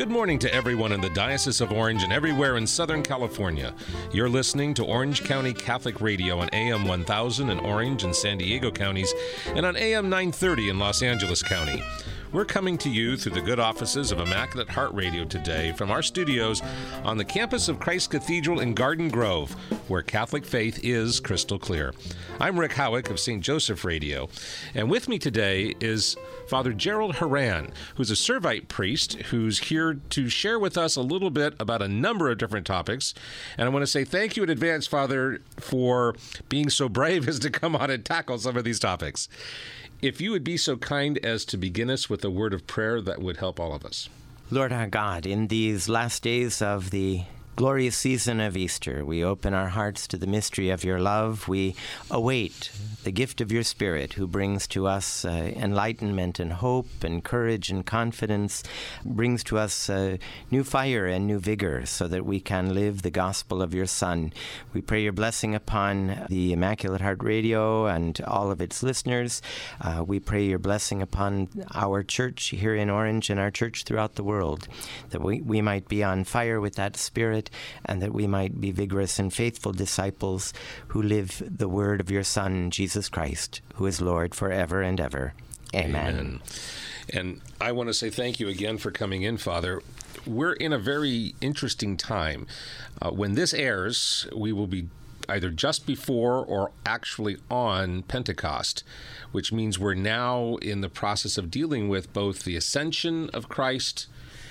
Good morning to everyone in the Diocese of Orange and everywhere in Southern California. You're listening to Orange County Catholic Radio on AM 1000 in Orange and San Diego counties and on AM 930 in Los Angeles County. We're coming to you through the good offices of Immaculate Heart Radio today from our studios on the campus of Christ Cathedral in Garden Grove, where Catholic faith is crystal clear. I'm Rick Howick of St. Joseph Radio, and with me today is Father Gerald Horan, who's a Servite priest who's here to share with us a little bit about a number of different topics. And I want to say thank you in advance, Father, for being so brave as to come on and tackle some of these topics. If you would be so kind as to begin us with a word of prayer, that would help all of us. Lord our God, in these last days of the glorious season of Easter, we open our hearts to the mystery of your love. We await the gift of your Spirit, who brings to us enlightenment and hope and courage and confidence, brings to us new fire and new vigor so that we can live the gospel of your Son. We pray your blessing upon the Immaculate Heart Radio and all of its listeners. We pray your blessing upon our church here in Orange and our church throughout the world, that we might be on fire with that Spirit, and that we might be vigorous and faithful disciples who live the word of your Son, Jesus Christ, who is Lord forever and ever. Amen. Amen. And I want to say thank you again for coming in, Father. We're in a very interesting time. When this airs, we will be either just before or actually on Pentecost, which means we're now in the process of dealing with both the ascension of Christ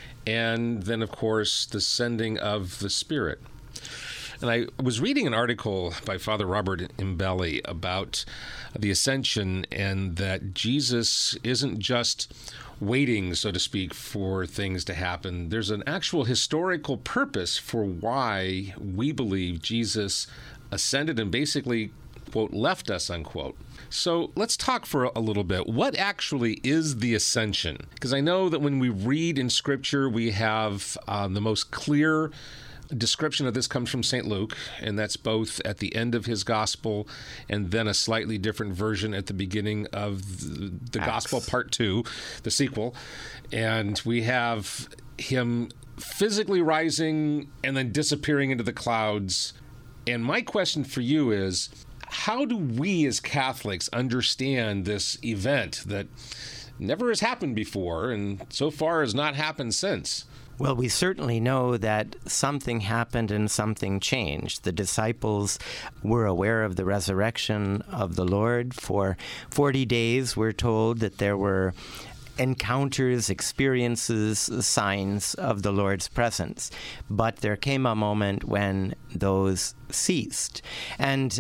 and then, of course, the sending of the Spirit. And I was reading an article by Father Robert Imbelli about the ascension, and that Jesus isn't just waiting, so to speak, for things to happen. There's an actual historical purpose for why we believe Jesus ascended and basically, quote, left us, unquote. So let's talk for a little bit. What actually is the ascension? Because I know that when we read in Scripture, we have the most clear description of this comes from St. Luke, and that's both at the end of his gospel and then a slightly different version at the beginning of the gospel, part 2, the sequel. And we have him physically rising and then disappearing into the clouds. And my question for you is, how do we as Catholics understand this event that never has happened before and so far has not happened since? Well, we certainly know that something happened and something changed. The disciples were aware of the resurrection of the Lord. For 40 days, we're told that there were encounters, experiences, signs of the Lord's presence. But there came a moment when those ceased. And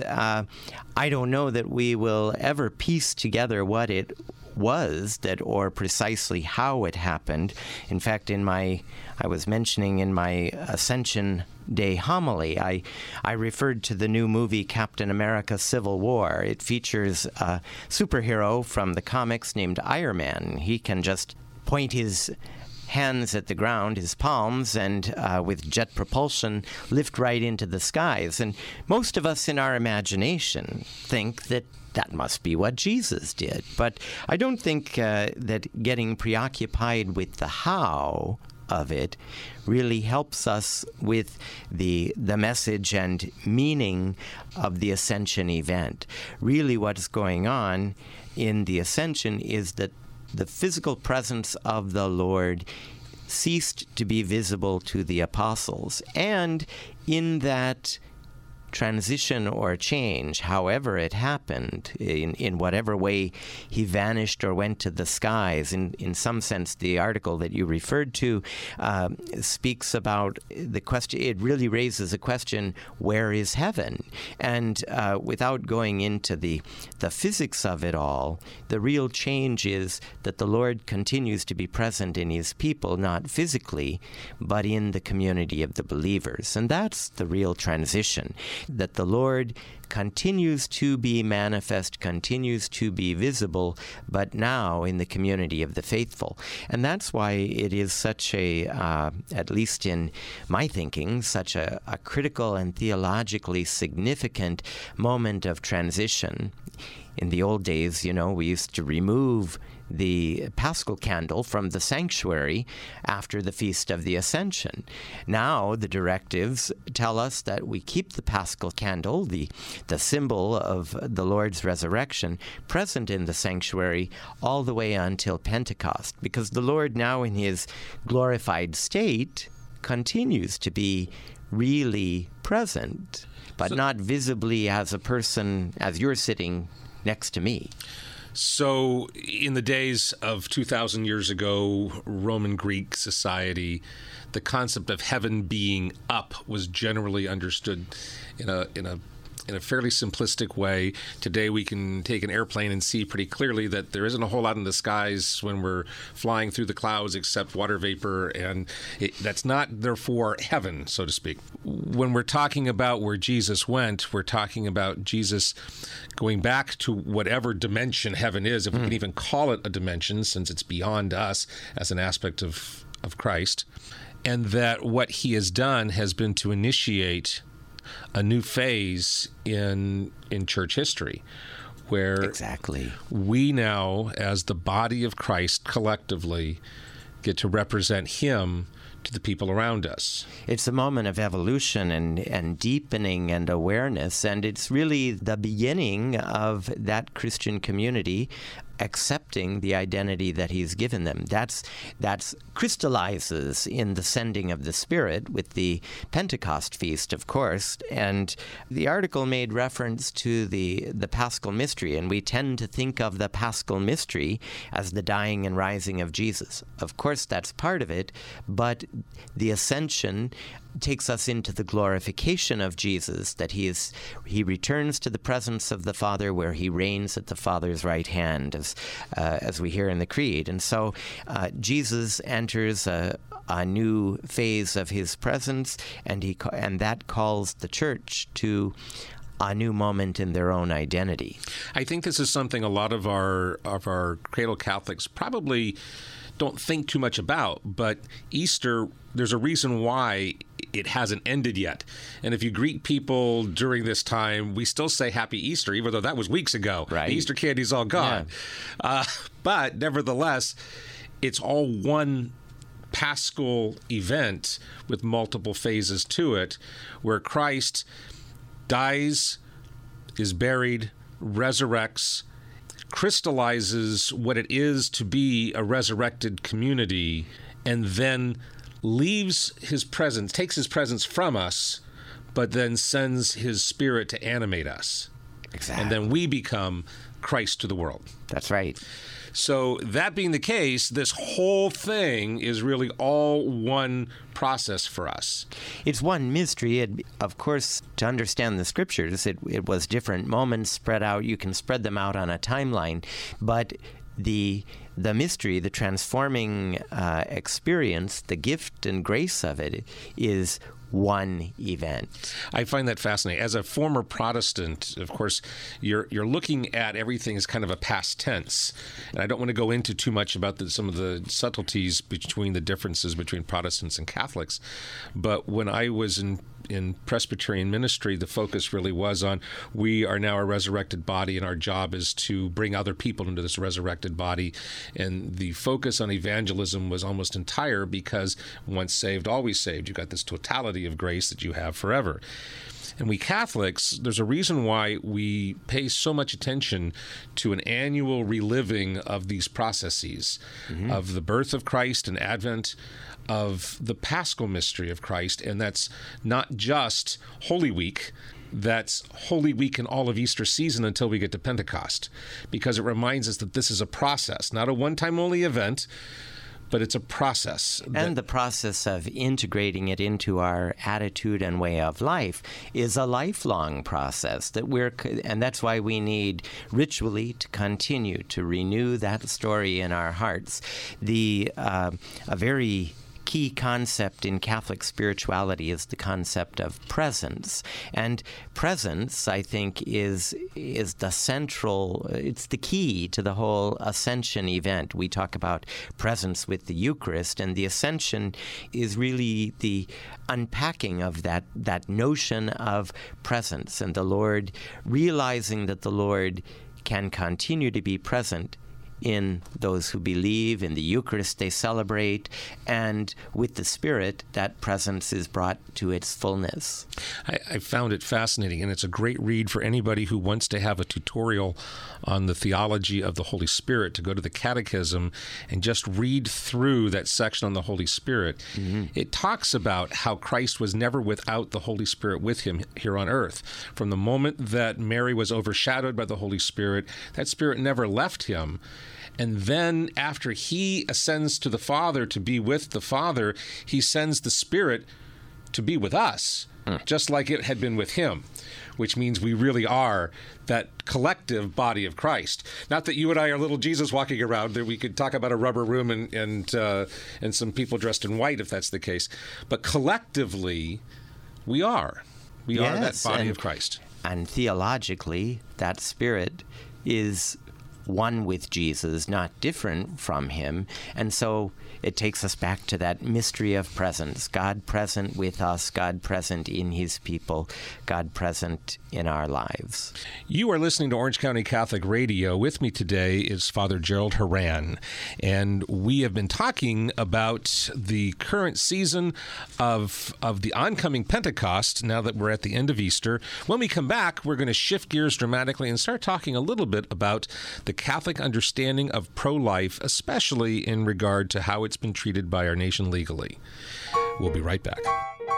I don't know that we will ever piece together what it was that, or precisely how it happened. In fact, I was mentioning in my Ascension Day homily, I referred to the new movie Captain America Civil War. It features a superhero from the comics named Iron Man. He can just point his hands at the ground, his palms, and with jet propulsion lift right into the skies. And most of us in our imagination think that must be what Jesus did. But I don't think that getting preoccupied with the how of it really helps us with the message and meaning of the Ascension event. Really what's going on in the Ascension is that the physical presence of the Lord ceased to be visible to the apostles. And in that transition or change, however it happened, in whatever way he vanished or went to the skies, in some sense the article that you referred to speaks about the question. It really raises a question, where is heaven? And without going into the physics of it all, the real change is that the Lord continues to be present in his people, not physically, but in the community of the believers. And that's the real transition, that the Lord continues to be manifest, continues to be visible, but now in the community of the faithful. And that's why it is such a, at least in my thinking, such a critical and theologically significant moment of transition In the old days, we used to remove the Paschal candle from the sanctuary after the Feast of the Ascension. Now the directives tell us that we keep the Paschal candle, the symbol of the Lord's resurrection, present in the sanctuary all the way until Pentecost, because the Lord now in his glorified state continues to be really present, but not visibly as a person, as you're sitting next to me. So in the days of 2,000 years ago, Roman Greek society, the concept of heaven being up was generally understood in a fairly simplistic way. Today we can take an airplane and see pretty clearly that there isn't a whole lot in the skies when we're flying through the clouds except water vapor, and that's not therefore heaven, so to speak. When we're talking about where Jesus went, we're talking about Jesus going back to whatever dimension heaven is, if we can even call it a dimension, since it's beyond us as an aspect of Christ, and that what he has done has been to initiate a new phase in church history, where exactly we now, as the body of Christ collectively, get to represent him to the people around us. It's a moment of evolution and deepening and awareness, and it's really the beginning of that Christian community accepting the identity that he's given them. That's crystallizes in the sending of the Spirit with the Pentecost feast, of course. And the article made reference to the Paschal mystery, and we tend to think of the Paschal mystery as the dying and rising of Jesus. Of course, that's part of it, but the ascension takes us into the glorification of Jesus, that he returns to the presence of the Father, where he reigns at the Father's right hand, as we hear in the Creed. And so Jesus enters a new phase of his presence, and that calls the church to a new moment in their own identity. I think this is something a lot of our cradle Catholics probably don't think too much about, but Easter, there's a reason why it hasn't ended yet. And if you greet people during this time, we still say Happy Easter, even though that was weeks ago. Right. The Easter candy's all gone. Yeah. But nevertheless, it's all one Paschal event with multiple phases to it, where Christ dies, is buried, resurrects, crystallizes what it is to be a resurrected community, and then leaves his presence, takes his presence from us, but then sends his Spirit to animate us. Exactly. And then we become Christ to the world. That's right. So that being the case, this whole thing is really all one process for us. It's one mystery. Of course, to understand the Scriptures, it was different moments spread out. You can spread them out on a timeline, but the mystery, the transforming experience, the gift and grace of it is one event. I find that fascinating. As a former Protestant, of course, you're looking at everything as kind of a past tense. And I don't want to go into too much about some of the subtleties between the differences between Protestants and Catholics. But when I was in Presbyterian ministry, the focus really was on, we are now a resurrected body, and our job is to bring other people into this resurrected body. And the focus on evangelism was almost entire, because once saved, always saved. You've got this totality of grace that you have forever. And we Catholics, there's a reason why we pay so much attention to an annual reliving of these processes, of the birth of Christ and Advent, of the Paschal mystery of Christ. And that's not just Holy Week, that's Holy Week and all of Easter season until we get to Pentecost, because it reminds us that this is a process, not a one-time only event, but it's a process. And the process of integrating it into our attitude and way of life is a lifelong process and that's why we need ritually to continue to renew that story in our hearts. A very key concept in Catholic spirituality is the concept of presence. And presence, I think, is the central, it's the key to the whole Ascension event. We talk about presence with the Eucharist, and the Ascension is really the unpacking of that notion of presence, and the Lord, realizing that the Lord can continue to be present in those who believe, in the Eucharist they celebrate, and with the Spirit, that presence is brought to its fullness. I found it fascinating, and it's a great read for anybody who wants to have a tutorial on the theology of the Holy Spirit, to go to the Catechism and just read through that section on the Holy Spirit. Mm-hmm. It talks about how Christ was never without the Holy Spirit with him here on earth. From the moment that Mary was overshadowed by the Holy Spirit, that Spirit never left him. And then after he ascends to the Father to be with the Father, he sends the Spirit to be with us, just like it had been with him, which means we really are that collective body of Christ. Not that you and I are little Jesus walking around. We could talk about a rubber room and some people dressed in white if that's the case. But collectively, we are. We are that body of Christ. And theologically, that Spirit is one with Jesus, not different from him. And so it takes us back to that mystery of presence. God present with us, God present in his people, God present in our lives. You are listening to Orange County Catholic Radio. With me today is Father Gerald Horan, and we have been talking about the current season of the oncoming Pentecost, now that we're at the end of Easter. When we come back, we're going to shift gears dramatically and start talking a little bit about the Catholic understanding of pro-life, especially in regard to how it's been treated by our nation legally. We'll be right back.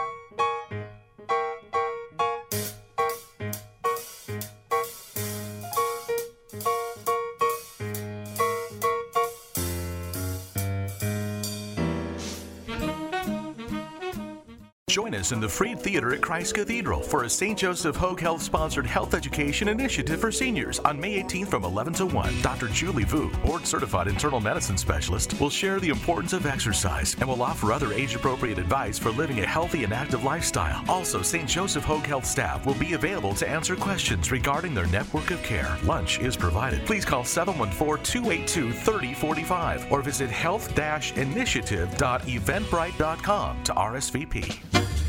Join us in the Freed Theater at Christ Cathedral for a St. Joseph Hoag Health-sponsored health education initiative for seniors on May 18th from 11 to 1. Dr. Julie Vu, board-certified internal medicine specialist, will share the importance of exercise and will offer other age-appropriate advice for living a healthy and active lifestyle. Also, St. Joseph Hoag Health staff will be available to answer questions regarding their network of care. Lunch is provided. Please call 714-282-3045 or visit health-initiative.eventbrite.com to RSVP.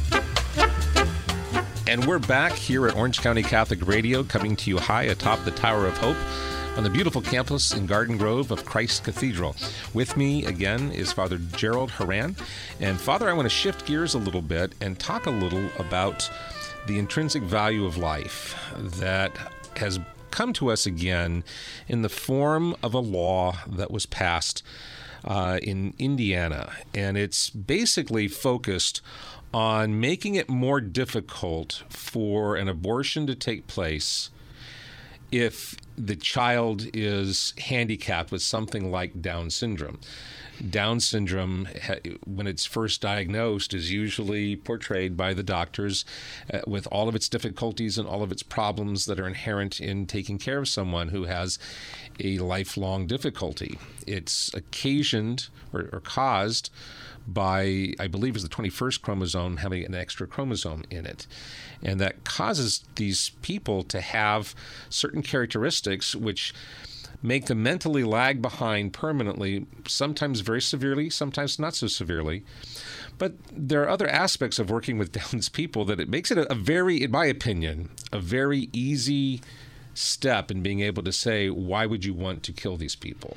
And we're back here at Orange County Catholic Radio, coming to you high atop the Tower of Hope on the beautiful campus in Garden Grove of Christ Cathedral. With me again is Father Gerald Horan. And Father, I want to shift gears a little bit and talk a little about the intrinsic value of life that has come to us again in the form of a law that was passed in Indiana. And it's basically focused on making it more difficult for an abortion to take place if the child is handicapped with something like Down syndrome. Down syndrome, when it's first diagnosed, is usually portrayed by the doctors with all of its difficulties and all of its problems that are inherent in taking care of someone who has a lifelong difficulty. It's occasioned or caused by, I believe, is the 21st chromosome having an extra chromosome in it. And that causes these people to have certain characteristics which make them mentally lag behind permanently, sometimes very severely, sometimes not so severely. But there are other aspects of working with Down's people that it makes it a very, in my opinion, a very easy step in being able to say, why would you want to kill these people?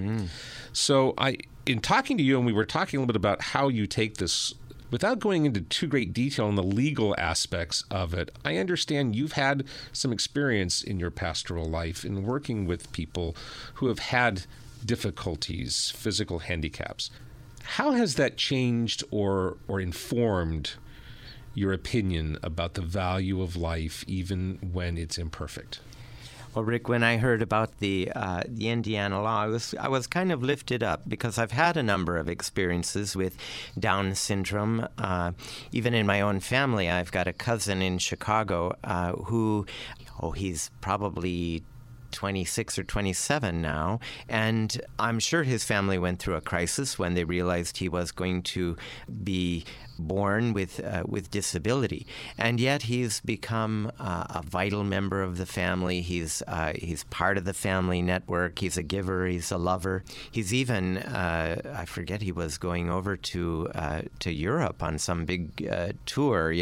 So in talking to you, and we were talking a little bit about how you take this, without going into too great detail on the legal aspects of it, I understand you've had some experience in your pastoral life in working with people who have had difficulties, physical handicaps. How has that changed or informed your opinion about the value of life, even when it's imperfect? Well, Rick, when I heard about the Indiana law, I was kind of lifted up because I've had a number of experiences with Down syndrome. Even in my own family, I've got a cousin in Chicago who, he's probably 26 or 27 now, and I'm sure his family went through a crisis when they realized he was going to be born with disability, and yet he's become a vital member of the family. He's part of the family network. He's a giver. He's a lover. He's even I forget, he was going over to Europe on some big tour.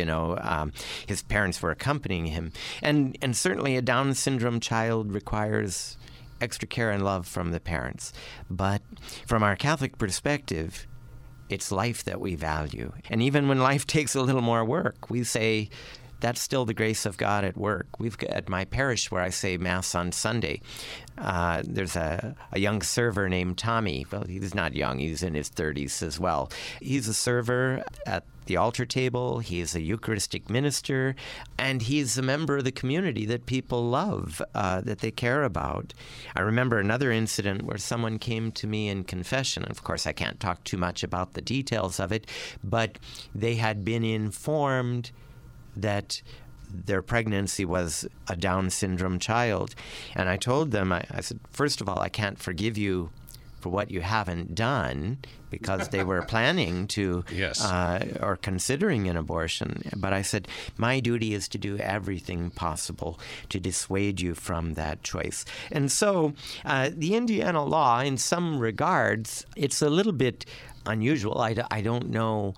His parents were accompanying him, and certainly a Down syndrome child requires extra care and love from the parents. But from our Catholic perspective, it's life that we value. And even when life takes a little more work, we say that's still the grace of God at work. At my parish where I say Mass on Sunday, there's a young server named Tommy. Well, he's not young. He's in his 30s as well. He's a server at the altar table. He's a Eucharistic minister, and he's a member of the community that people love, that they care about. I remember another incident where someone came to me in confession. Of course, I can't talk too much about the details of it, but they had been informed that their pregnancy was a Down syndrome child. And I told them, I said, first of all, I can't forgive you for what you haven't done, because they were planning to Yes. Or considering an abortion. But I said, my duty is to do everything possible to dissuade you from that choice. And so the Indiana law, in some regards, it's a little bit unusual. I don't know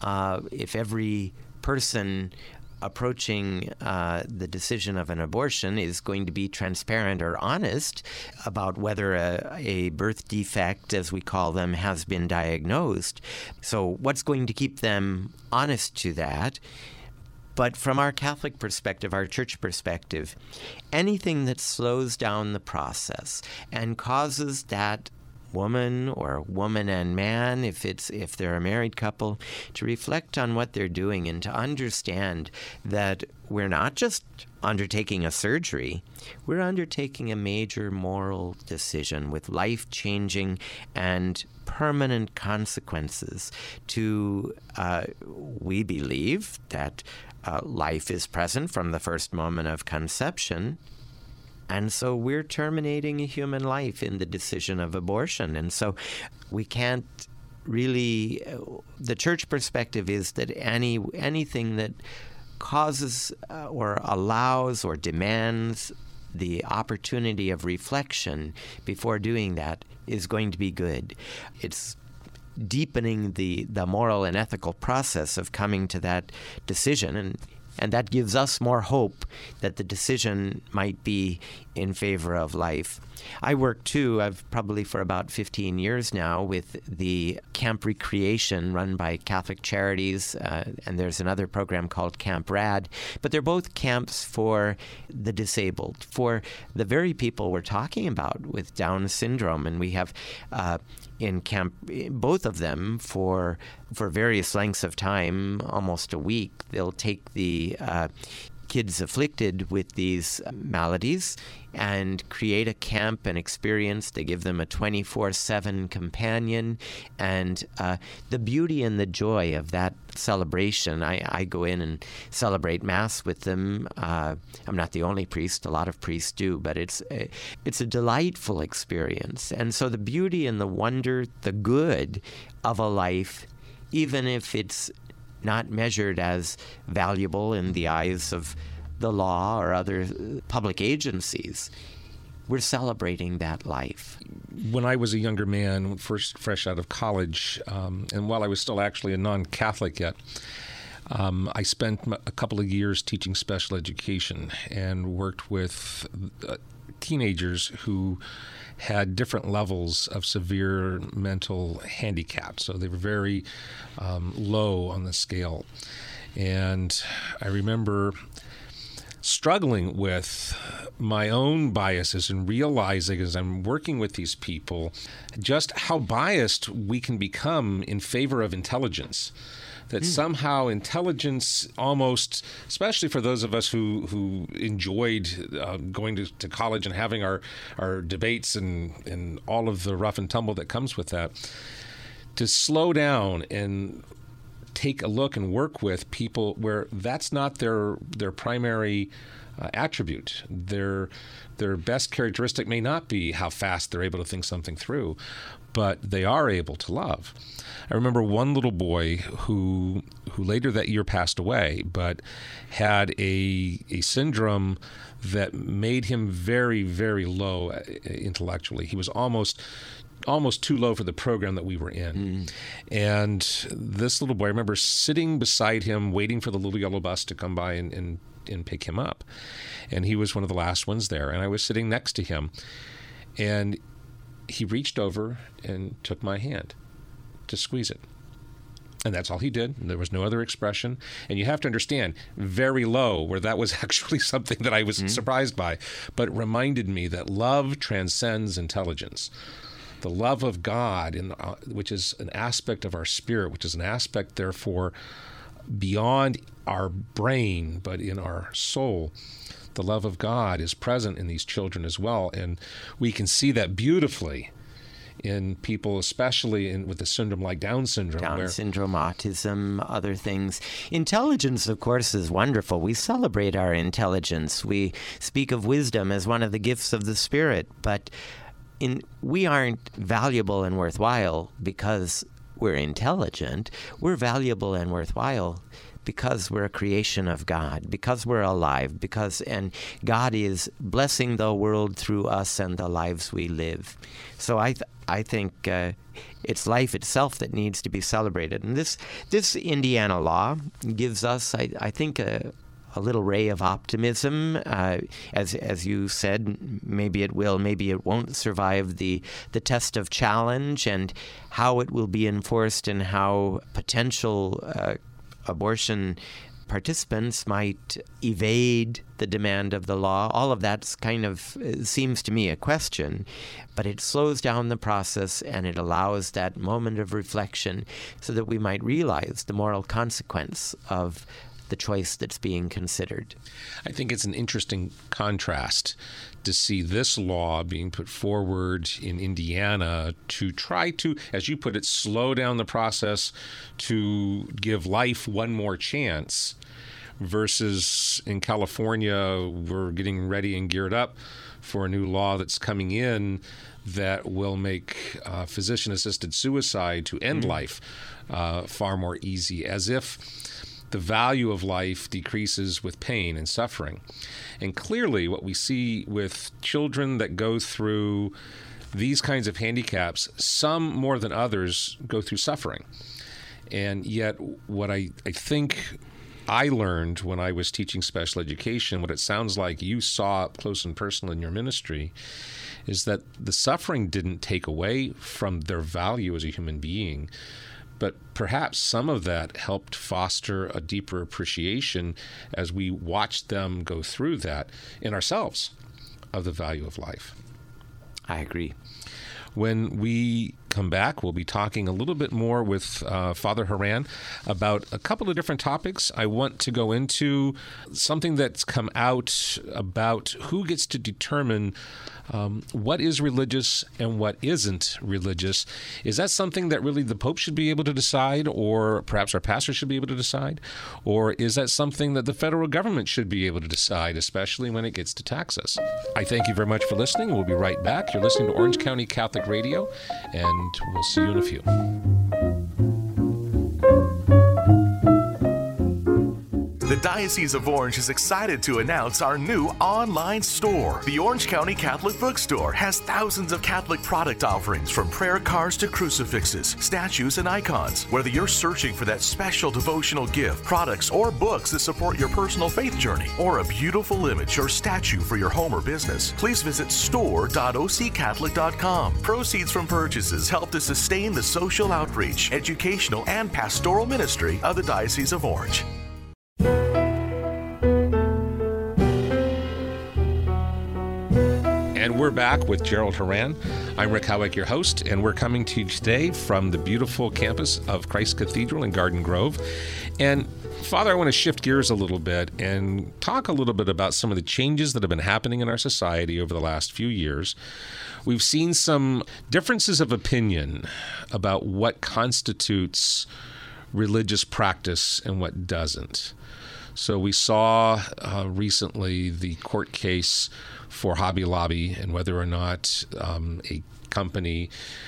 if every person approaching the decision of an abortion is going to be transparent or honest about whether a birth defect, as we call them, has been diagnosed. So what's going to keep them honest to that? But from our Catholic perspective, our church perspective, anything that slows down the process and causes that woman or woman and man, if they're a married couple, to reflect on what they're doing and to understand that we're not just undertaking a surgery, we're undertaking a major moral decision with life-changing and permanent consequences to, we believe that life is present from the first moment of conception. And so we're terminating a human life in the decision of abortion. And so we can't really, the church perspective is that anything that causes or allows or demands the opportunity of reflection before doing that is going to be good. It's deepening the moral and ethical process of coming to that decision, and that gives us more hope that the decision might be in favor of life. I work, too, I've probably for about 15 years now, with the Camp Recreation run by Catholic Charities, and there's another program called Camp RAD. But they're both camps for the disabled, for the very people we're talking about with Down syndrome. And we have in camp, both of them, for various lengths of time, almost a week, they'll take the kids afflicted with these maladies and create a camp and experience. They give them a 24/7 companion, and the beauty and the joy of that celebration. I go in and celebrate Mass with them. I'm not the only priest; a lot of priests do, but it's a delightful experience. And so the beauty and the wonder, the good of a life, even if it's not measured as valuable in the eyes of the law or other public agencies, we're celebrating that life. When I was a younger man, fresh out of college, and while I was still actually a non-Catholic yet, I spent a couple of years teaching special education and worked with teenagers who had different levels of severe mental handicap. So they were very low on the scale. And I remember struggling with my own biases and realizing as I'm working with these people just how biased we can become in favor of intelligence. That somehow intelligence almost, especially for those of us who enjoyed going to college and having our debates and all of the rough and tumble that comes with that, to slow down and take a look and work with people where that's not their primary attribute. Their best characteristic may not be how fast they're able to think something through, but they are able to love. I remember one little boy who later that year passed away, but had a syndrome that made him very, very low intellectually. He was almost too low for the program that we were in. And this little boy, I remember sitting beside him, waiting for the little yellow bus to come by and pick him up. And he was one of the last ones there. And I was sitting next to him. And he reached over and took my hand to squeeze it. And that's all he did. There was no other expression. And you have to understand, very low, where that was actually something that I was surprised by, but it reminded me that love transcends intelligence. The love of God, which is an aspect of our spirit, which is an aspect, therefore, beyond our brain, but in our soul. The love of God is present in these children as well. And we can see that beautifully in people, especially with a syndrome like Down syndrome. Down syndrome, autism, other things. Intelligence, of course, is wonderful. We celebrate our intelligence. We speak of wisdom as one of the gifts of the Spirit, but we aren't valuable and worthwhile because we're intelligent. We're valuable and worthwhile because we're a creation of God, because we're alive, and God is blessing the world through us and the lives we live. So I think it's life itself that needs to be celebrated. And this Indiana law gives us, I think, a little ray of optimism. As you said, maybe it will, maybe it won't survive the test of challenge, and how it will be enforced and how potential abortion participants might evade the demand of the law. All of that kind of seems to me a question, but it slows down the process and it allows that moment of reflection so that we might realize the moral consequence of the choice that's being considered. I think it's an interesting contrast to see this law being put forward in Indiana to try to, as you put it, slow down the process to give life one more chance, versus in California, we're getting ready and geared up for a new law that's coming in that will make physician-assisted suicide to end life far more easy, as if the value of life decreases with pain and suffering. And clearly what we see with children that go through these kinds of handicaps, some more than others go through suffering. And yet what I think I learned when I was teaching special education, what it sounds like you saw up close and personal in your ministry, is that the suffering didn't take away from their value as a human being, but perhaps some of that helped foster a deeper appreciation as we watched them go through that in ourselves of the value of life. I agree. When we come back, we'll be talking a little bit more with Father Horan about a couple of different topics. I want to go into something that's come out about who gets to determine what is religious and what isn't religious. Is that something that really the Pope should be able to decide, or perhaps our pastor should be able to decide? Or is that something that the federal government should be able to decide, especially when it gets to taxes? I thank you very much for listening. We'll be right back. You're listening to Orange County Catholic Radio, and we'll see you in a few. The Diocese of Orange is excited to announce our new online store. The Orange County Catholic Bookstore has thousands of Catholic product offerings, from prayer cards to crucifixes, statues, and icons. Whether you're searching for that special devotional gift, products, or books that support your personal faith journey, or a beautiful image or statue for your home or business, please visit store.occatholic.com. Proceeds from purchases help to sustain the social outreach, educational, and pastoral ministry of the Diocese of Orange. And we're back with Gerald Horan. I'm Rick Howick, your host, and we're coming to you today from the beautiful campus of Christ Cathedral in Garden Grove. And Father, I want to shift gears a little bit and talk a little bit about some of the changes that have been happening in our society over the last few years. We've seen some differences of opinion about what constitutes religious practice and what doesn't. So we saw recently the court case for Hobby Lobby and whether or not a company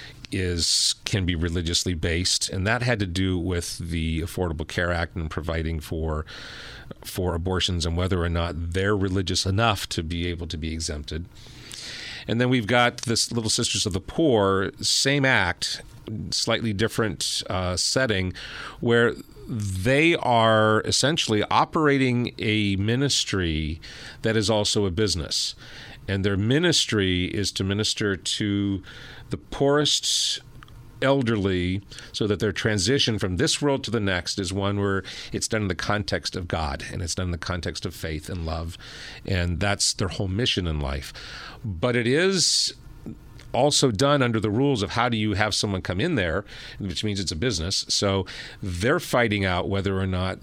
can be religiously based, and that had to do with the Affordable Care Act and providing for abortions and whether or not they're religious enough to be able to be exempted. And then we've got this Little Sisters of the Poor, same act, slightly different setting, where they are essentially operating a ministry that is also a business. And their ministry is to minister to the poorest elderly so that their transition from this world to the next is one where it's done in the context of God and it's done in the context of faith and love. And that's their whole mission in life. But it is also done under the rules of how do you have someone come in there, which means it's a business. So they're fighting out whether or not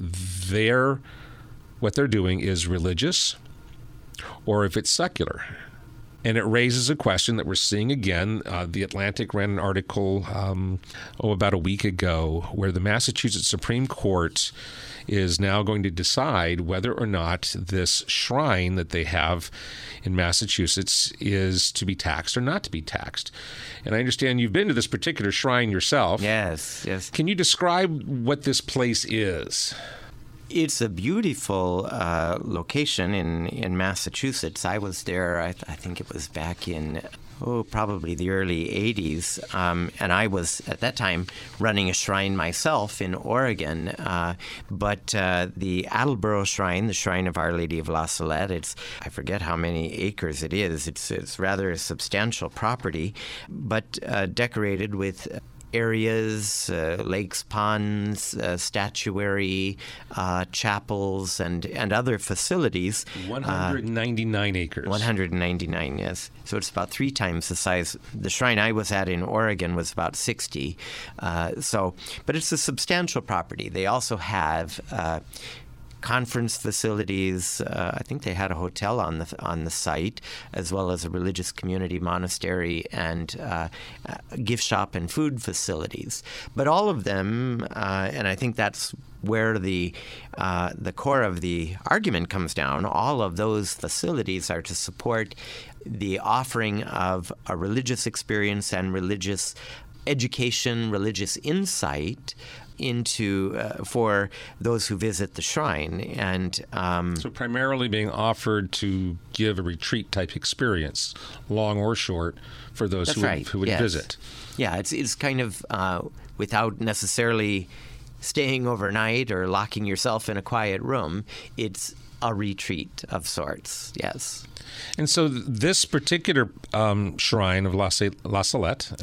what they're doing is religious or if it's secular. And it raises a question that we're seeing again. The Atlantic ran an article about a week ago where the Massachusetts Supreme Court is now going to decide whether or not this shrine that they have in Massachusetts is to be taxed or not to be taxed. And I understand you've been to this particular shrine yourself. Yes, yes. Can you describe what this place is? It's a beautiful location in Massachusetts. I was there, I think it was back in, probably the early 80s. And I was, at that time, running a shrine myself in Oregon. But the Attleboro Shrine, the Shrine of Our Lady of La Salette, I forget how many acres it is. It's rather a substantial property, but decorated with areas, lakes, ponds, statuary, chapels, and other facilities. 199 acres. 199, yes. So it's about 3 times the size. The shrine I was at in Oregon was about 60. But it's a substantial property. They also have conference facilities. I think they had a hotel on the site, as well as a religious community monastery and gift shop and food facilities. But all of them, and I think that's where the core of the argument comes down, all of those facilities are to support the offering of a religious experience and religious education, religious insight for those who visit the shrine. And so primarily being offered to give a retreat type experience, long or short, for those who would visit. Yeah, it's kind of without necessarily staying overnight or locking yourself in a quiet room. It's a retreat of sorts, yes. And so this particular shrine of La Salette,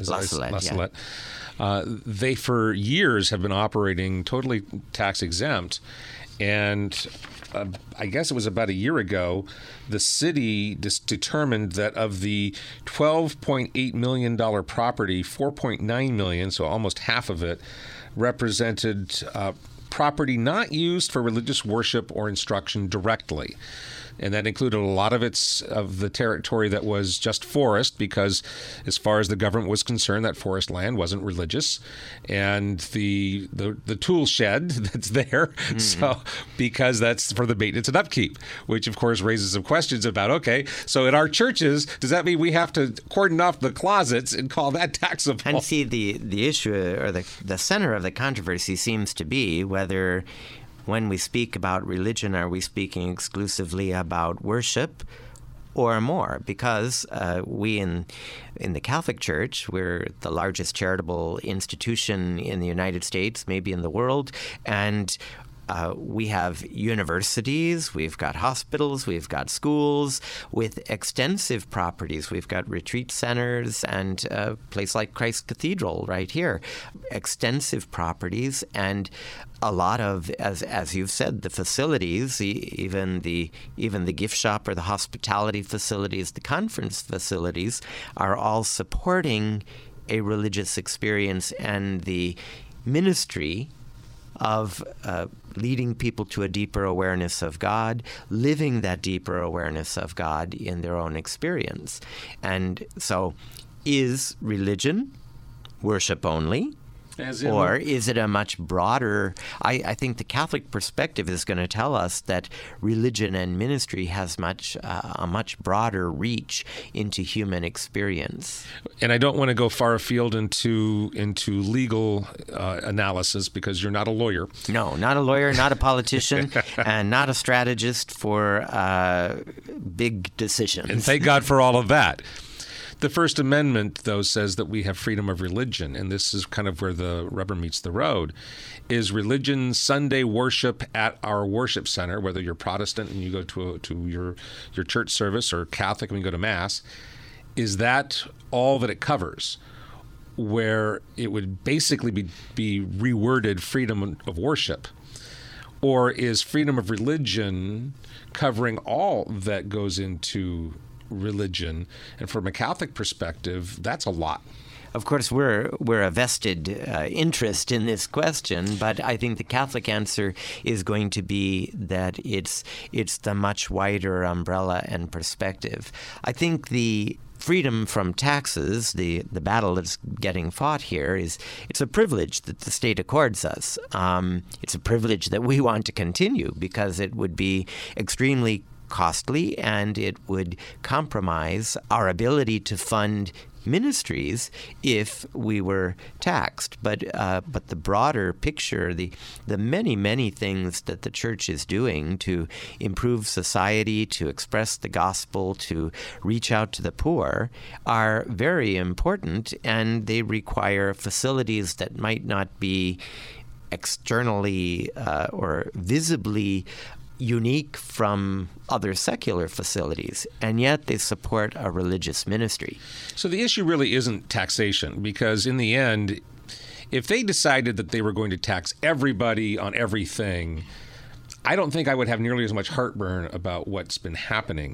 they for years have been operating totally tax exempt. And I guess it was about a year ago, the city determined that of the $12.8 million property, $4.9 million, so almost half of it, represented property not used for religious worship or instruction directly. And that included a lot of the territory that was just forest, because as far as the government was concerned, that forest land wasn't religious. And the tool shed that's there, so because that's for the maintenance and upkeep, which of course raises some questions about, okay, so in our churches, does that mean we have to cordon off the closets and call that taxable? And see, the issue or the center of the controversy seems to be whether, when we speak about religion, are we speaking exclusively about worship or more? Because we in the Catholic Church, we're the largest charitable institution in the United States, maybe in the world, and we have universities, we've got hospitals, we've got schools with extensive properties. We've got retreat centers and a place like Christ Cathedral right here. Extensive properties, and a lot of, as you've said, the facilities, even the gift shop or the hospitality facilities, the conference facilities, are all supporting a religious experience and the ministry of leading people to a deeper awareness of God, living that deeper awareness of God in their own experience. And so, is religion worship only, Or is it a much broader... I think the Catholic perspective is going to tell us that religion and ministry has a much broader reach into human experience. And I don't want to go far afield into legal analysis, because you're not a lawyer. No, not a lawyer, not a politician, and not a strategist for big decisions. And thank God for all of that. The First Amendment, though, says that we have freedom of religion, and this is kind of where the rubber meets the road. Is religion Sunday worship at our worship center, whether you're Protestant and you go to your church service, or Catholic and you go to Mass, is that all that it covers? Where it would basically be reworded freedom of worship? Or is freedom of religion covering all that goes into religion? And from a Catholic perspective, that's a lot. Of course, we're a vested interest in this question, but I think the Catholic answer is going to be that it's the much wider umbrella and perspective. I think the freedom from taxes, the battle that's getting fought here, it's a privilege that the state accords us. It's a privilege that we want to continue, because it would be extremely costly and it would compromise our ability to fund ministries if we were taxed. But the broader picture, the many things that the church is doing to improve society, to express the gospel, to reach out to the poor, are very important, and they require facilities that might not be externally or visibly unique from other secular facilities, and yet they support a religious ministry. So the issue really isn't taxation, because in the end, if they decided that they were going to tax everybody on everything, I don't think I would have nearly as much heartburn about what's been happening.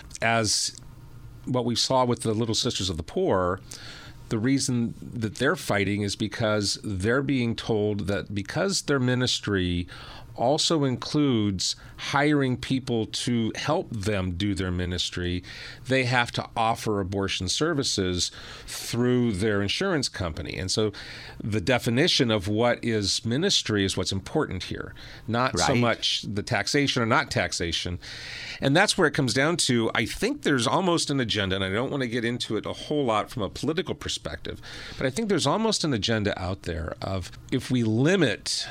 As what we saw with the Little Sisters of the Poor, the reason that they're fighting is because they're being told that because their ministry also includes hiring people to help them do their ministry, they have to offer abortion services through their insurance company. And so the definition of what is ministry is what's important here, not so much the taxation or not taxation. And that's where it comes down to, I think there's almost an agenda, and I don't want to get into it a whole lot from a political perspective, but I think there's almost an agenda out there of, if we limit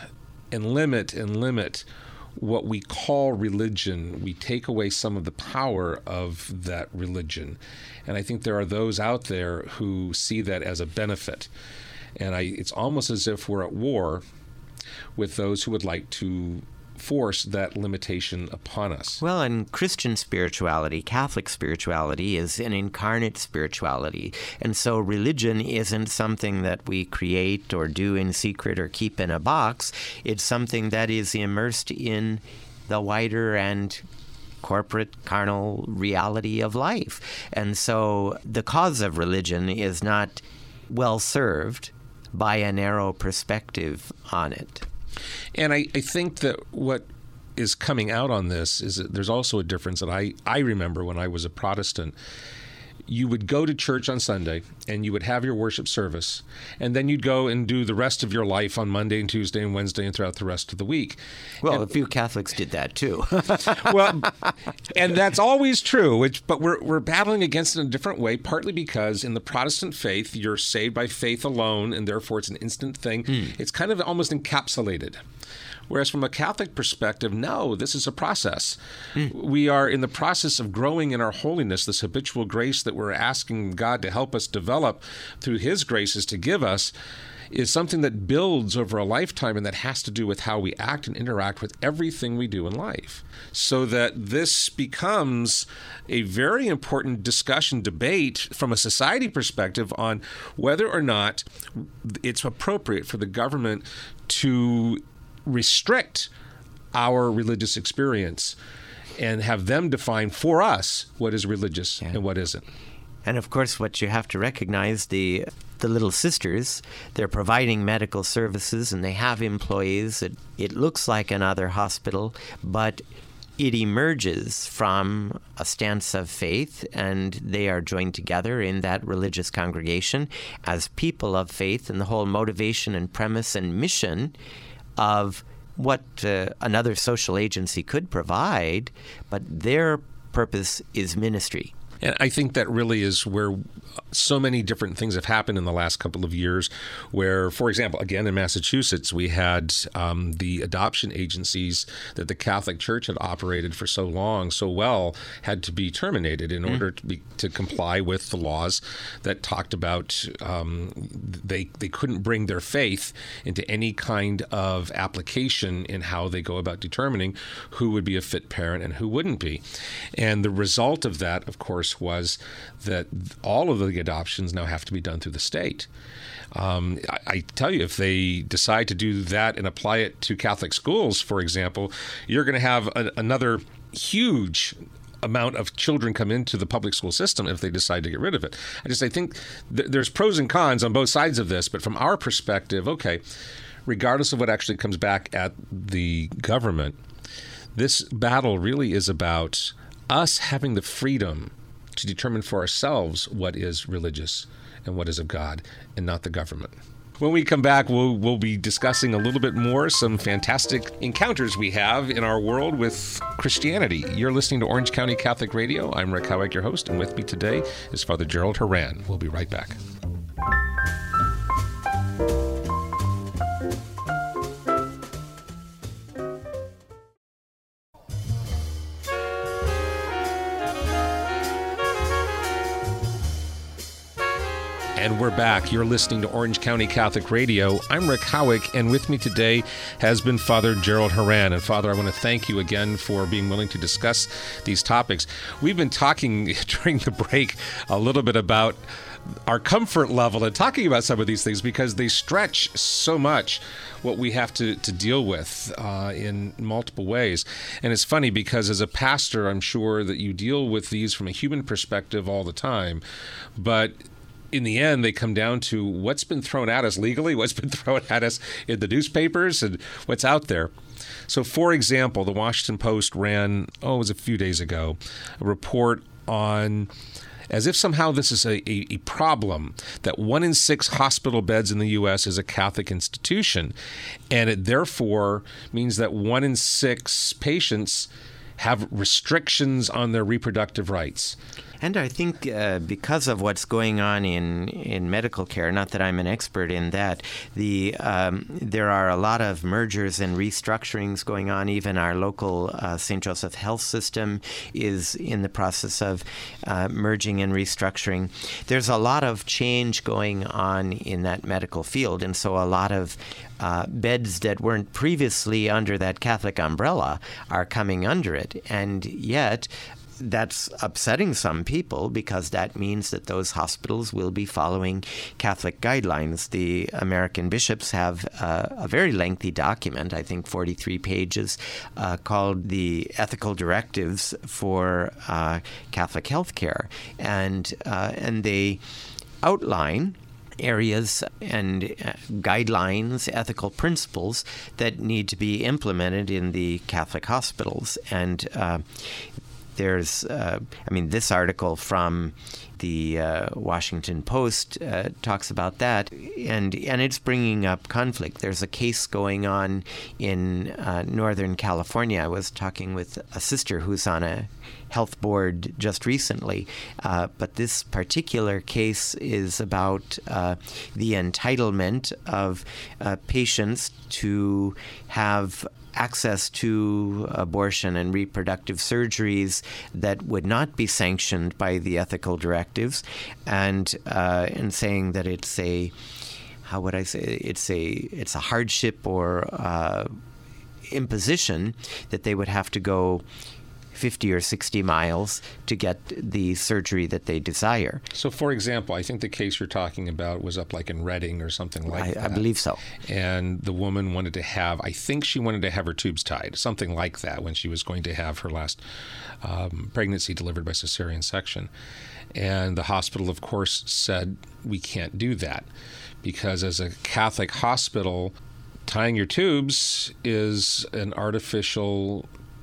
what we call religion, we take away some of the power of that religion. And I think there are those out there who see that as a benefit. And it's almost as if we're at war with those who would like to force that limitation upon us. Well, and Christian spirituality, Catholic spirituality, is an incarnate spirituality. And so religion isn't something that we create or do in secret or keep in a box. It's something that is immersed in the wider and corporate, carnal reality of life. And so the cause of religion is not well served by a narrow perspective on it. And I think that what is coming out on this is that there's also a difference that I remember when I was a Protestant. You would go to church on Sunday and you would have your worship service, and then you'd go and do the rest of your life on Monday and Tuesday and Wednesday and throughout the rest of the week. Well, a few Catholics did that too. Well, and that's always true, but we're battling against it in a different way, partly because in the Protestant faith, you're saved by faith alone, and therefore it's an instant thing. It's kind of almost encapsulated. Whereas from a Catholic perspective, no, this is a process. We are in the process of growing in our holiness, this habitual grace that we're asking God to help us develop through His graces to give us, is something that builds over a lifetime, and that has to do with how we act and interact with everything we do in life. So that this becomes a very important discussion, debate from a society perspective on whether or not it's appropriate for the government to restrict our religious experience and have them define for us what is religious and what isn't. And of course, what you have to recognize, the Little Sisters, they're providing medical services and they have employees. It looks like another hospital, but it emerges from a stance of faith, and they are joined together in that religious congregation as people of faith, and the whole motivation and premise and mission of what another social agency could provide, but their purpose is ministry. And I think that really is where so many different things have happened in the last couple of years where, for example, again, in Massachusetts, we had the adoption agencies that the Catholic Church had operated for so long, so well, had to be terminated in order to comply with the laws that talked about they couldn't bring their faith into any kind of application in how they go about determining who would be a fit parent and who wouldn't be. And the result of that, of course, was that all of the adoptions now have to be done through the state. I tell you, if they decide to do that and apply it to Catholic schools, for example, you're going to have another huge amount of children come into the public school system if they decide to get rid of it. I think there's pros and cons on both sides of this, but from our perspective, okay, regardless of what actually comes back at the government, this battle really is about us having the freedom to determine for ourselves what is religious and what is of God, and not the government. When we come back, we'll be discussing a little bit more some fantastic encounters we have in our world with Christianity. You're listening to Orange County Catholic Radio. I'm Rick Howick, your host, and with me today is Father Gerald Horan. We'll be right back. And we're back. You're listening to Orange County Catholic Radio. I'm Rick Howick, and with me today has been Father Gerald Horan. And Father, I want to thank you again for being willing to discuss these topics. We've been talking during the break a little bit about our comfort level and talking about some of these things because they stretch so much what we have to deal with in multiple ways. And it's funny because as a pastor, I'm sure that you deal with these from a human perspective all the time, but in the end, they come down to what's been thrown at us legally, what's been thrown at us in the newspapers, and what's out there. So, for example, the Washington Post ran, it was a few days ago, a report on, as if somehow this is a problem, that 1 in 6 hospital beds in the U.S. is a Catholic institution. And it therefore means that 1 in 6 patients have restrictions on their reproductive rights. And I think because of what's going on in medical care, not that I'm an expert in that, there are a lot of mergers and restructurings going on. Even our local St. Joseph Health System is in the process of merging and restructuring. There's a lot of change going on in that medical field, and so a lot of beds that weren't previously under that Catholic umbrella are coming under it. And yet, that's upsetting some people because that means that those hospitals will be following Catholic guidelines. The American bishops have a very lengthy document, I think 43 pages, called the Ethical Directives for Catholic Healthcare. And they outline areas and guidelines, ethical principles that need to be implemented in the Catholic hospitals. And there's, this article from the Washington Post talks about that, and it's bringing up conflict. There's a case going on in Northern California. I was talking with a sister who's on a health board just recently, but this particular case is about the entitlement of patients to have access to abortion and reproductive surgeries that would not be sanctioned by the ethical directives, and saying that it's a hardship or imposition that they would have to go 50 or 60 miles to get the surgery that they desire. So, for example, I think the case you're talking about was up like in Reading or something like that. I believe so. And the woman wanted to have her tubes tied, something like that, when she was going to have her last pregnancy delivered by cesarean section. And the hospital, of course, said, we can't do that because as a Catholic hospital, tying your tubes is an artificial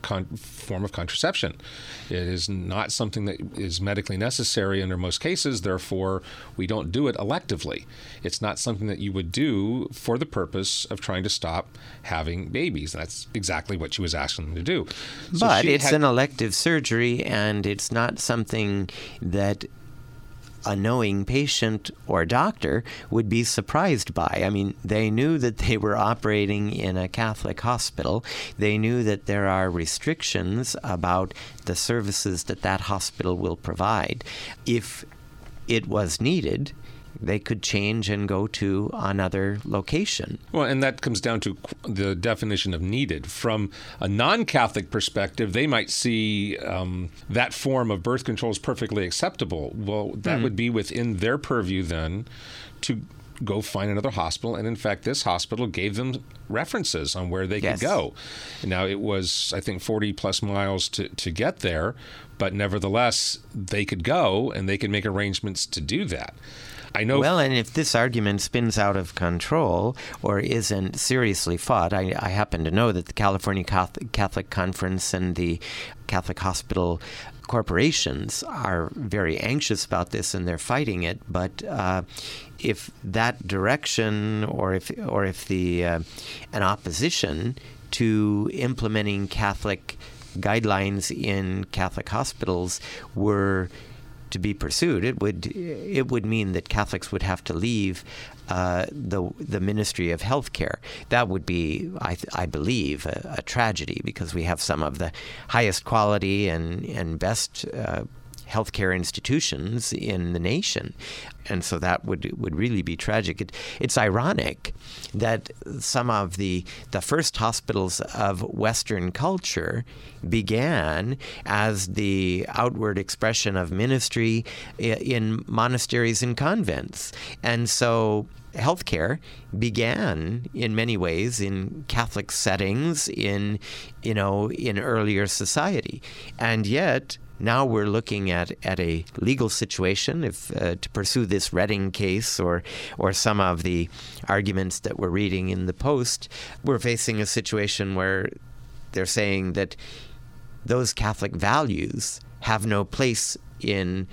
form of contraception. It is not something that is medically necessary under most cases, therefore we don't do it electively. It's not something that you would do for the purpose of trying to stop having babies. That's exactly what she was asking them to do. But it's an elective surgery, and it's not something that a knowing patient or doctor would be surprised by. I mean, they knew that they were operating in a Catholic hospital. They knew that there are restrictions about the services that that hospital will provide. If it was needed, they could change and go to another location. Well, and that comes down to the definition of needed. From a non-Catholic perspective, they might see that form of birth control as perfectly acceptable. Well, that would be within their purview then to go find another hospital. And in fact, this hospital gave them references on where they could go. Now, it was, I think, 40 plus miles to get there, but nevertheless, they could go and they could make arrangements to do that. I know. Well, and if this argument spins out of control or isn't seriously fought, I happen to know that the California Catholic Conference and the Catholic Hospital corporations are very anxious about this and they're fighting it. But if that direction, or if an opposition to implementing Catholic guidelines in Catholic hospitals were to be pursued, it would mean that Catholics would have to leave the Ministry of Healthcare. That would be, I believe, a tragedy, because we have some of the highest quality and best healthcare institutions in the nation. And so that would really be tragic. It's ironic that some of the first hospitals of Western culture began as the outward expression of ministry in monasteries and convents. And so healthcare began in many ways in Catholic settings in earlier society. And yet now we're looking at a legal situation, if to pursue this Redding case or some of the arguments that we're reading in the Post, we're facing a situation where they're saying that those Catholic values have no place in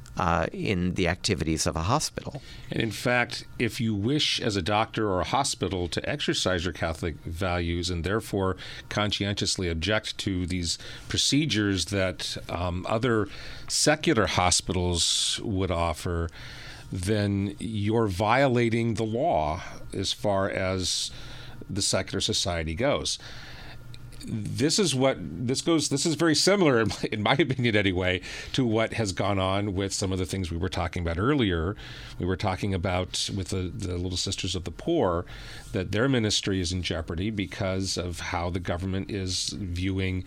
the activities of a hospital. And in fact, if you wish as a doctor or a hospital to exercise your Catholic values and therefore conscientiously object to these procedures that other secular hospitals would offer, then you're violating the law as far as the secular society goes. This is very similar, in my opinion anyway, to what has gone on with some of the things we were talking about earlier. We were talking about with the Little Sisters of the Poor, that their ministry is in jeopardy because of how the government is viewing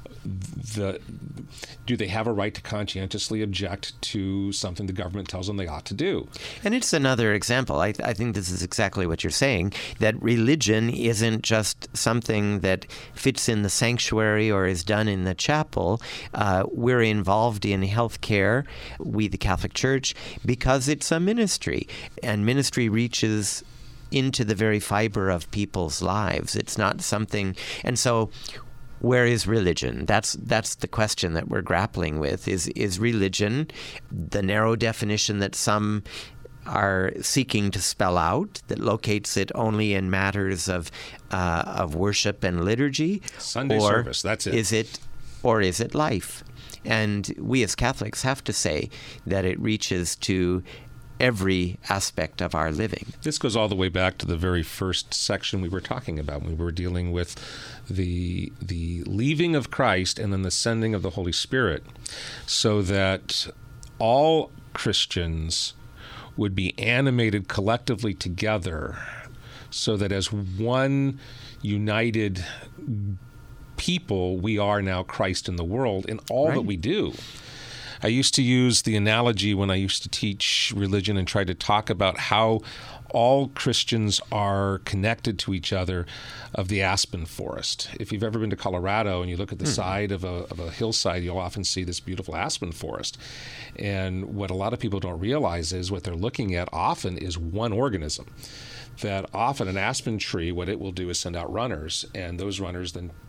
do they have a right to conscientiously object to something the government tells them they ought to do? And it's another example. I think this is exactly what you're saying, that religion isn't just something that fits in the sanctuary or is done in the chapel. We're involved in healthcare, we the Catholic Church, because it's a ministry, and ministry reaches into the very fiber of people's lives. It's not something, and so where is religion? That's the question that we're grappling with. Is religion the narrow definition that some are seeking to spell out, that locates it only in matters of worship and liturgy? Sunday service, that's it. Is it life? And we as Catholics have to say that it reaches to every aspect of our living. This goes all the way back to the very first section we were talking about when we were dealing with the leaving of Christ and then the sending of the Holy Spirit, so that all Christians would be animated collectively together, so that as one united people, we are now Christ in the world in all that we do. I used to use the analogy when I used to teach religion and try to talk about how all Christians are connected to each other of the aspen forest. If you've ever been to Colorado and you look at the side of a hillside, you'll often see this beautiful aspen forest. And what a lot of people don't realize is what they're looking at often is one organism. That often an aspen tree, what it will do is send out runners, and those runners then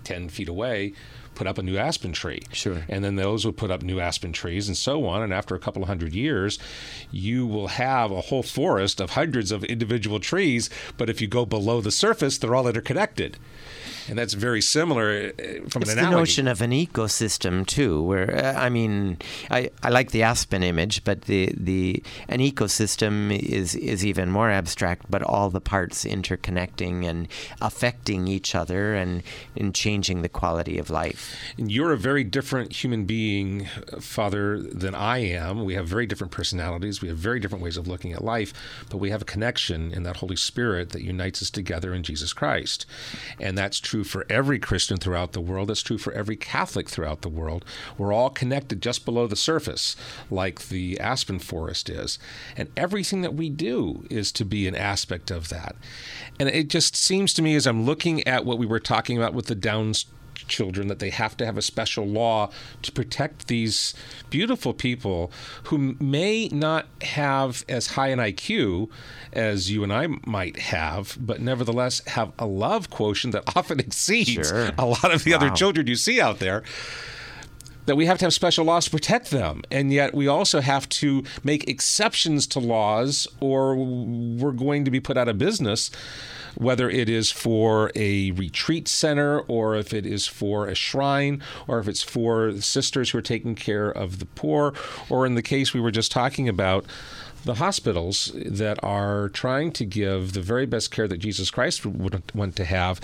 10 feet away put up a new aspen tree. Sure. And then those would put up new aspen trees and so on. And after a couple of hundred years, you will have a whole forest of hundreds of individual trees. But if you go below the surface, they're all interconnected. And that's very similar from an analogy. It's the notion of an ecosystem too, where I like the aspen image, but an ecosystem is even more abstract. But all the parts interconnecting and affecting each other and changing the quality of life. And you're a very different human being, Father, than I am. We have very different personalities. We have very different ways of looking at life, but we have a connection in that Holy Spirit that unites us together in Jesus Christ. And that's true for every Christian throughout the world. That's true for every Catholic throughout the world. We're all connected just below the surface, like the aspen forest is. And everything that we do is to be an aspect of that. And it just seems to me, as I'm looking at what we were talking about with the Down's children, that they have to have a special law to protect these beautiful people who may not have as high an IQ as you and I might have, but nevertheless have a love quotient that often exceeds a lot of the other children you see out there. That we have to have special laws to protect them. And yet we also have to make exceptions to laws or we're going to be put out of business, whether it is for a retreat center or if it is for a shrine or if it's for sisters who are taking care of the poor, or in the case we were just talking about, the hospitals that are trying to give the very best care that Jesus Christ would want to have.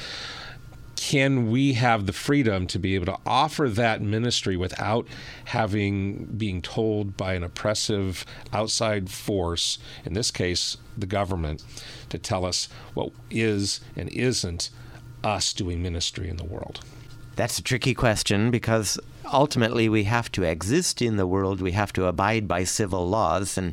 Can we have the freedom to be able to offer that ministry without being told by an oppressive outside force, in this case, the government, to tell us what is and isn't us doing ministry in the world? That's a tricky question because ultimately we have to exist in the world. We have to abide by civil laws. And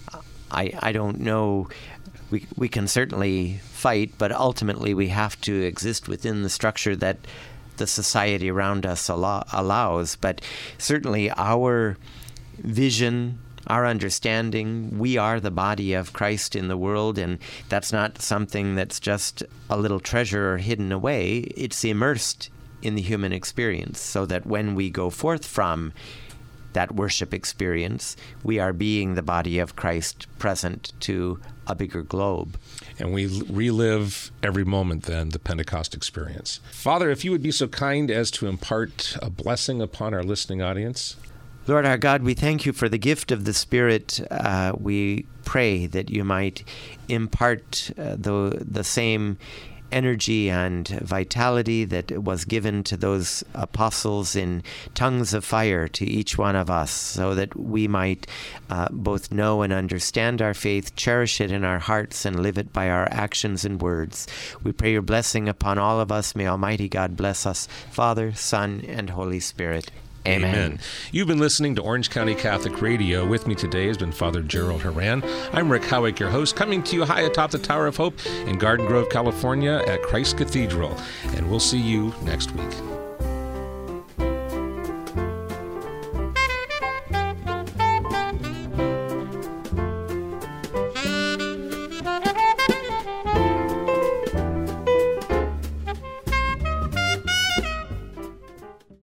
I don't know. We can certainly fight, but ultimately we have to exist within the structure that the society around us allows. But certainly our vision, our understanding, we are the body of Christ in the world, and that's not something that's just a little treasure or hidden away. It's immersed in the human experience, so that when we go forth from that worship experience, we are being the body of Christ present to a bigger globe. And we relive every moment then the Pentecost experience. Father, if you would be so kind as to impart a blessing upon our listening audience. Lord our God, we thank you for the gift of the Spirit. We pray that you might impart the same energy and vitality that was given to those apostles in tongues of fire to each one of us, so that we might both know and understand our faith, cherish it in our hearts, and live it by our actions and words. We pray your blessing upon all of us. May Almighty God bless us, Father, Son, and Holy Spirit. Amen. You've been listening to Orange County Catholic Radio. With me today has been Father Gerald Horan. I'm Rick Howick, your host, coming to you high atop the Tower of Hope in Garden Grove, California at Christ Cathedral. And we'll see you next week.